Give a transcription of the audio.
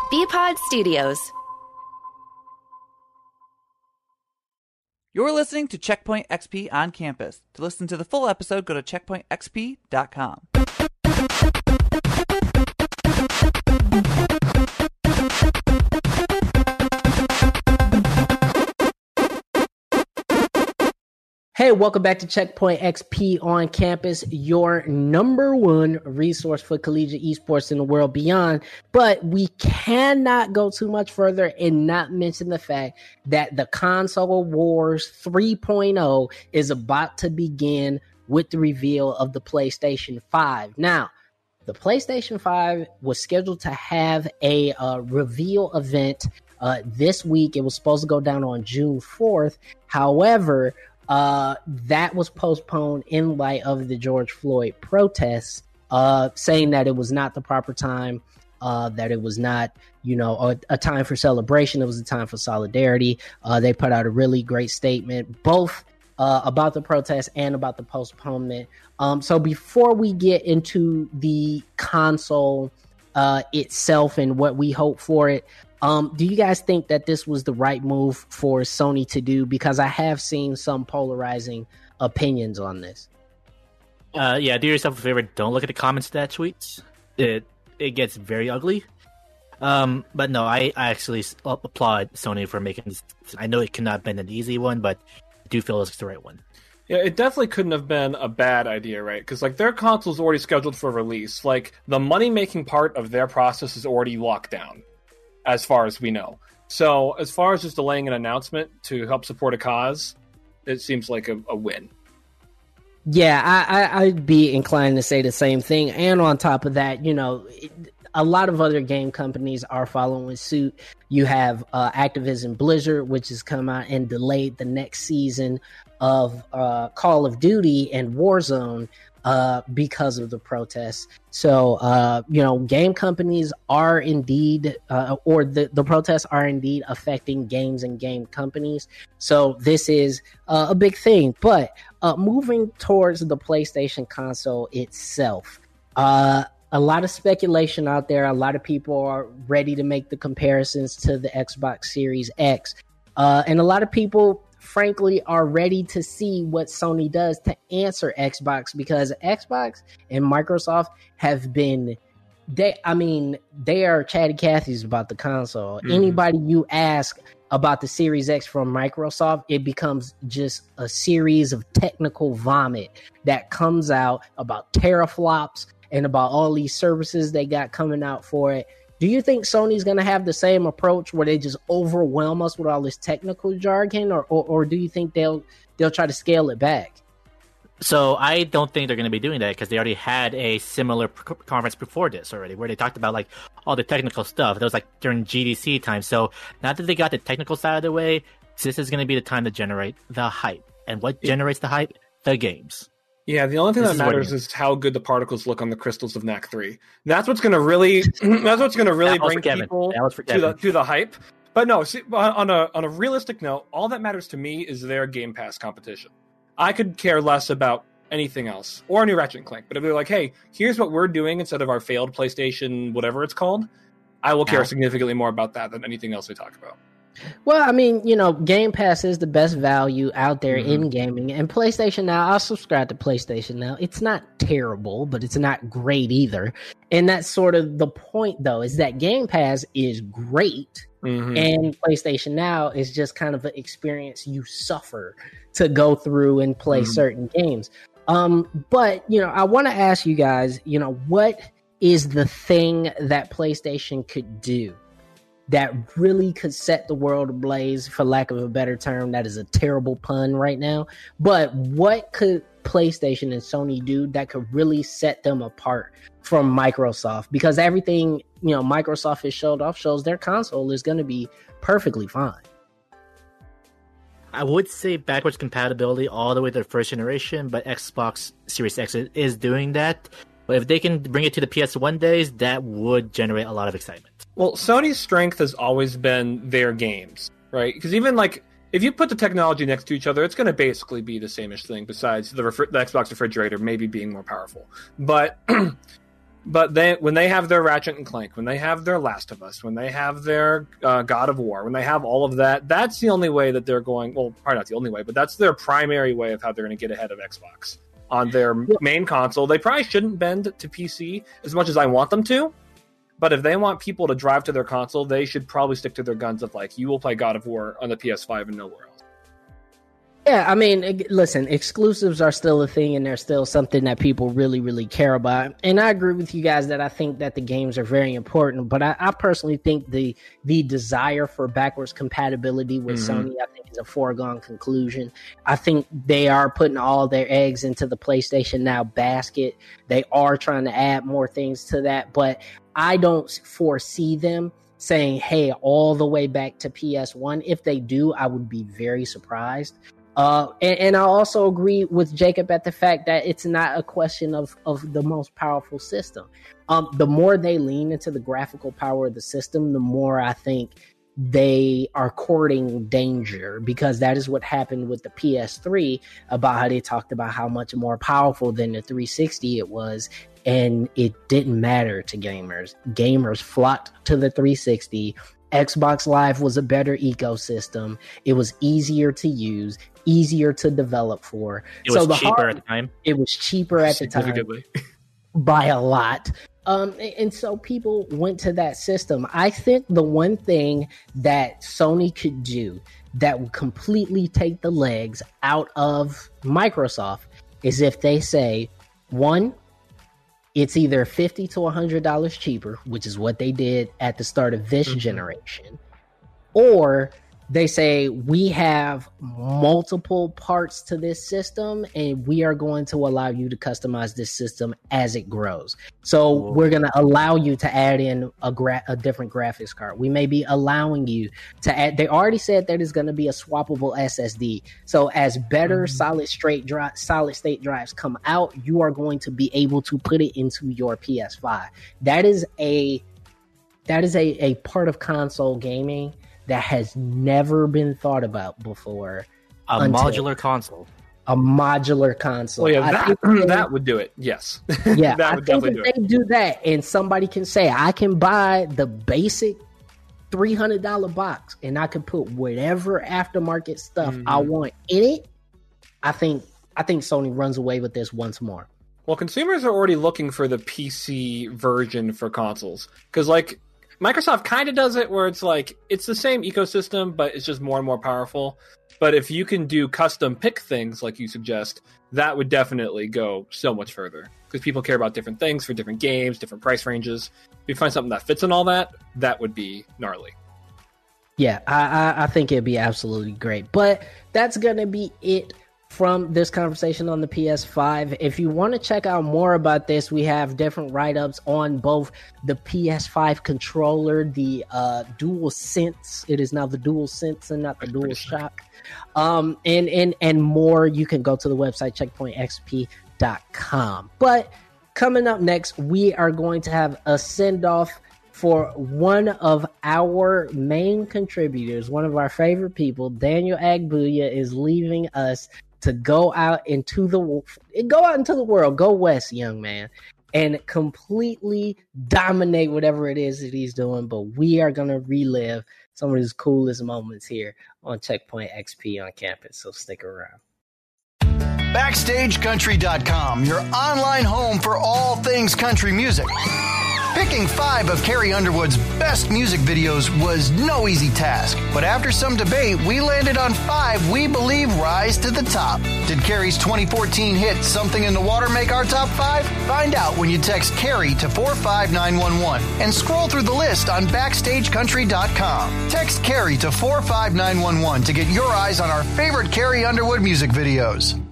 BPod Studios. You're listening to Checkpoint XP on campus. To listen to the full episode, go to checkpointxp.com. Hey, welcome back to Checkpoint XP on campus, your number one resource for collegiate esports in the world beyond. But we cannot go too much further and not mention the fact that the Console Wars 3.0 is about to begin with the reveal of the PlayStation 5. Now, the PlayStation 5 was scheduled to have a reveal event this week. It was supposed to go down on June 4th. However, that was postponed in light of the George Floyd protests, saying that it was not the proper time, that it was not, a time for celebration. It was a time for solidarity. They put out a really great statement, both about the protests and about the postponement. So before we get into the console itself and what we hope for it, do you guys think that this was the right move for Sony to do? Because I have seen some polarizing opinions on this. Yeah, do yourself a favor. Don't look at the comments to that tweet. It gets very ugly. But no, I actually applaud Sony for making this. I know it could not have been an easy one, but I do feel it's the right one. Yeah, it definitely couldn't have been a bad idea, right? Because their console's already scheduled for release. The money-making part of their process is already locked down, as far as we know. So as far as just delaying an announcement to help support a cause, it seems like a win. Yeah, I'd be inclined to say the same thing. And on top of that, a lot of other game companies are following suit. You have Activision Blizzard, which has come out and delayed the next season of Call of Duty and Warzone because of the protests. So, game companies are indeed, or the protests are indeed affecting games and game companies. So this is a big thing. But moving towards the PlayStation console itself, a lot of speculation out there. A lot of people are ready to make the comparisons to the Xbox Series X. And a lot of people, frankly, are ready to see what Sony does to answer Xbox, because Xbox and Microsoft have been, they are chatty Cathy's about the console. Mm-hmm. Anybody you ask about the Series X from Microsoft, it becomes just a series of technical vomit that comes out about teraflops and about all these services they got coming out for it. Do you think Sony's going to have the same approach where they just overwhelm us with all this technical jargon, or do you think they'll try to scale it back? So I don't think they're going to be doing that, because they already had a similar conference before this already, where they talked about all the technical stuff. That was during GDC time. So now that they got the technical side of the way, this is going to be the time to generate the hype. And what generates the hype? The games. Yeah, the only thing that matters is how good the particles look on the crystals of NAC 3. That's what's going to really bring people to the hype. But no, see, on a realistic note, all that matters to me is their Game Pass competition. I could care less about anything else, or a new Ratchet & Clank. But if they're like, hey, here's what we're doing instead of our failed PlayStation, whatever it's called, I will care significantly more about that than anything else they talk about. Well, Game Pass is the best value out there in gaming. And PlayStation Now, I'll subscribe to PlayStation Now. It's not terrible, but it's not great either. And that's sort of the point, though, is that Game Pass is great. Mm-hmm. And PlayStation Now is just kind of an experience you suffer to go through and play certain games. But, I want to ask you guys, what is the thing that PlayStation could do that really could set the world ablaze, for lack of a better term? That is a terrible pun right now. But what could PlayStation and Sony do that could really set them apart from Microsoft? Because everything, Microsoft has showed off shows their console is going to be perfectly fine. I would say backwards compatibility all the way to the first generation, but Xbox Series X is doing that. But if they can bring it to the PS1 days, that would generate a lot of excitement. Well, Sony's strength has always been their games, right? Because even if you put the technology next to each other, it's going to basically be the sameish thing, besides the Xbox refrigerator maybe being more powerful. But But when they have their Ratchet and Clank, when they have their Last of Us, when they have their God of War, when they have all of that, that's the only way that they're going. Well, probably not the only way, but that's their primary way of how they're going to get ahead of Xbox on their main console. They probably shouldn't bend to PC as much as I want them to. But if they want people to drive to their console, they should probably stick to their guns of like, you will play God of War on the PS5 and nowhere else. Yeah, I mean, listen, exclusives are still a thing, and they're still something that people really, really care about. And I agree with you guys that I think that the games are very important, but I personally think the desire for backwards compatibility with Sony, I think, is a foregone conclusion. I think they are putting all their eggs into the PlayStation Now basket. They are trying to add more things to that, but I don't foresee them saying, hey, all the way back to PS1. If they do, I would be very surprised. And I also agree with Jacob at the fact that it's not a question of the most powerful system. The more they lean into the graphical power of the system, the more I think they are courting danger, because that is what happened with the PS3, about how they talked about how much more powerful than the 360 it was. And it didn't matter to gamers. Gamers flocked to the 360. Xbox Live was a better ecosystem. It was easier to use, easier to develop for. It was cheaper at the time. It was cheaper at the time by a lot. And so people went to that system. I think the one thing that Sony could do that would completely take the legs out of Microsoft is if they say, one, it's either $50 to $100 cheaper, which is what they did at the start of this generation, or they say, we have multiple parts to this system and we are going to allow you to customize this system as it grows. So we're going to allow you to add in a different graphics card. We may be allowing you to add, they already said that there's going to be a swappable SSD. So as better solid state drives come out, you are going to be able to put it into your PS5. That is a part of console gaming that has never been thought about before. A modular console. A modular console. Well, yeah, that would do it. Yes. Yeah, that would definitely do it. They do that, and somebody can say, I can buy the basic $300 box, and I can put whatever aftermarket stuff I want in it. I think Sony runs away with this once more. Well, consumers are already looking for the PC version for consoles, because like Microsoft kind of does it where it's like, it's the same ecosystem, but it's just more and more powerful. But if you can do custom pick things like you suggest, that would definitely go so much further. Because people care about different things for different games, different price ranges. If you find something that fits in all that, that would be gnarly. Yeah, I think it'd be absolutely great. But that's going to be it from this conversation on the PS5. If you want to check out more about this, we have different write-ups on both the PS5 controller, the DualSense. It is now the DualSense and not the DualShock. And more. You can go to the website, checkpointxp.com. But coming up next, we are going to have a send-off for one of our main contributors, one of our favorite people. Daniel Agbuya is leaving us to go out into the world, go west, young man, and completely dominate whatever it is that he's doing. But we are going to relive some of his coolest moments here on Checkpoint XP on campus. So stick around. BackstageCountry.com, your online home for all things country music. Picking 5 of Carrie Underwood's best music videos was no easy task, but after some debate, we landed on 5 we believe rise to the top. Did Carrie's 2014 hit Something in the Water make our top 5? Find out when you text Carrie to 45911 and scroll through the list on BackstageCountry.com. Text Carrie to 45911 to get your eyes on our favorite Carrie Underwood music videos.